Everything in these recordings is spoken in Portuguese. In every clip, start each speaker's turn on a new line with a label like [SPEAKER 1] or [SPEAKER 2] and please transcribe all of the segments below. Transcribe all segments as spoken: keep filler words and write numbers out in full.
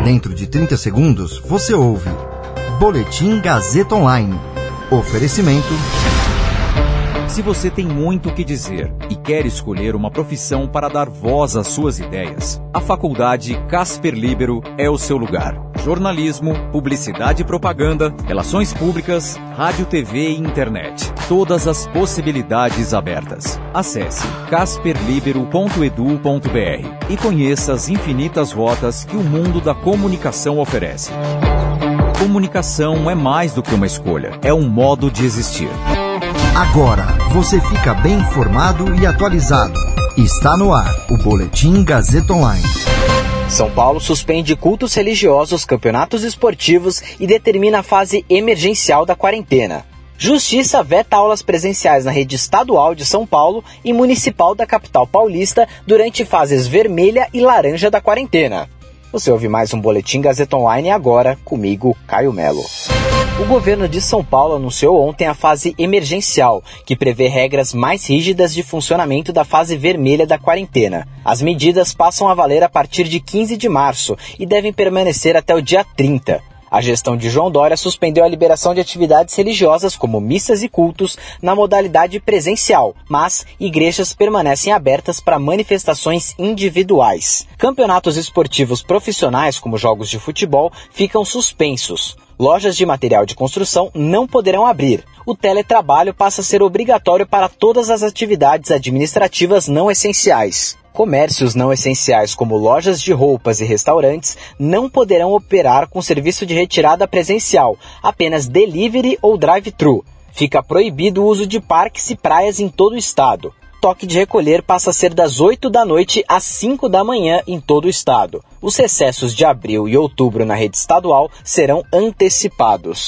[SPEAKER 1] Dentro de trinta segundos, você ouve Boletim Gazeta Online. Oferecimento...
[SPEAKER 2] Se você tem muito o que dizer e quer escolher uma profissão para dar voz às suas ideias, a Faculdade Casper Líbero é o seu lugar. Jornalismo, publicidade e propaganda, relações públicas, rádio, T V e internet. Todas as possibilidades abertas. Acesse casper libero ponto edu ponto br e conheça as infinitas rotas que o mundo da comunicação oferece. Comunicação é mais do que uma escolha, é um modo de existir.
[SPEAKER 1] Agora você fica bem informado e atualizado. Está no ar o Boletim Gazeta Online.
[SPEAKER 3] São Paulo suspende cultos religiosos, campeonatos esportivos e determina a fase emergencial da quarentena. Justiça veta aulas presenciais na rede estadual de São Paulo e municipal da capital paulista durante fases vermelha e laranja da quarentena. Você ouve mais um Boletim Gazeta Online agora, comigo, Caio Melo. O governo de São Paulo anunciou ontem a fase emergencial, que prevê regras mais rígidas de funcionamento da fase vermelha da quarentena. As medidas passam a valer a partir de quinze de março e devem permanecer até o dia trinta. A gestão de João Dória suspendeu a liberação de atividades religiosas como missas e cultos na modalidade presencial, mas igrejas permanecem abertas para manifestações individuais. Campeonatos esportivos profissionais, como jogos de futebol, ficam suspensos. Lojas de material de construção não poderão abrir. O teletrabalho passa a ser obrigatório para todas as atividades administrativas não essenciais. Comércios não essenciais como lojas de roupas e restaurantes não poderão operar com serviço de retirada presencial, apenas delivery ou drive-thru. Fica proibido o uso de parques e praias em todo o estado. Toque de recolher passa a ser das oito da noite às cinco da manhã em todo o estado. Os recessos de abril e outubro na rede estadual serão antecipados.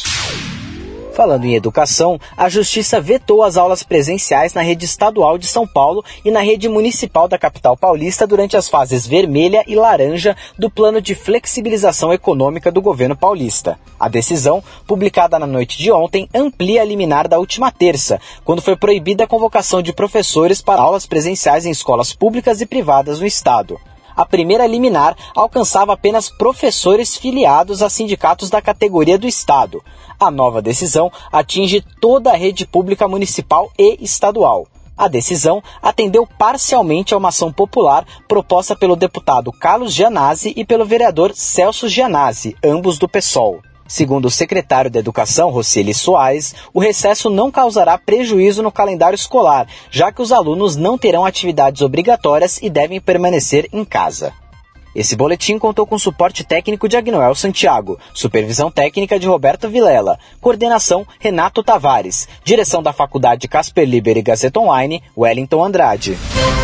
[SPEAKER 3] Falando em educação, a Justiça vetou as aulas presenciais na rede estadual de São Paulo e na rede municipal da capital paulista durante as fases vermelha e laranja do plano de flexibilização econômica do governo paulista. A decisão, publicada na noite de ontem, amplia a liminar da última terça, quando foi proibida a convocação de professores para aulas presenciais em escolas públicas e privadas no estado. A primeira liminar alcançava apenas professores filiados a sindicatos da categoria do Estado. A nova decisão atinge toda a rede pública municipal e estadual. A decisão atendeu parcialmente a uma ação popular proposta pelo deputado Carlos Gianazzi e pelo vereador Celso Gianazzi, ambos do PSOL. Segundo o secretário da Educação, Rocieli Soares, o recesso não causará prejuízo no calendário escolar, já que os alunos não terão atividades obrigatórias e devem permanecer em casa. Esse boletim contou com suporte técnico de Agnoel Santiago, supervisão técnica de Roberto Vilela, coordenação Renato Tavares, direção da Faculdade Casper Líbero e Gazeta Online, Wellington Andrade.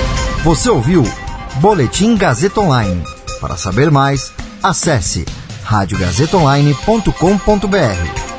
[SPEAKER 1] Você ouviu Boletim Gazeta Online. Para saber mais, acesse rádio gazeta online ponto com ponto br.